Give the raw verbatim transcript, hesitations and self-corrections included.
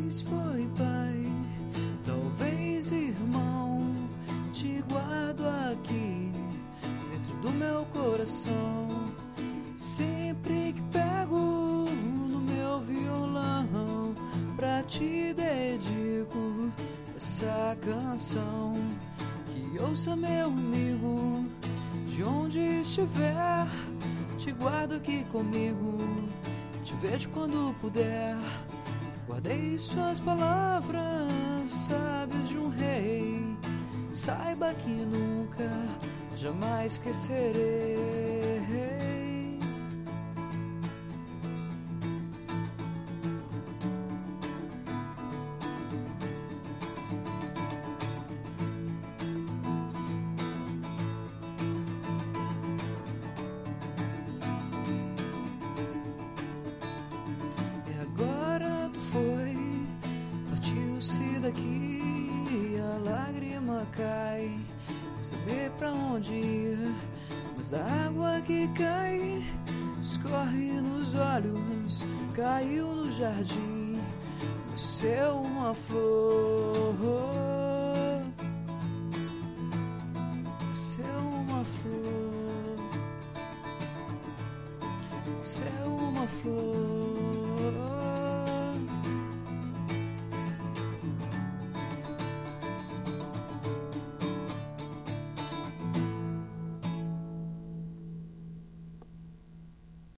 Talvez foi pai, talvez irmão, te guardo aqui dentro do meu coração. Sempre que pego no meu violão, pra ti dedico essa canção. Que ouça meu amigo, de onde estiver, te guardo aqui comigo, te vejo quando puder. Guardei suas palavras, sábias de um rei, saiba que nunca, jamais esquecerei. Daqui a lágrima cai, saber pra onde ir, mas da água que cai, escorre nos olhos, caiu no jardim, nasceu uma flor, nasceu uma flor, nasceu uma flor.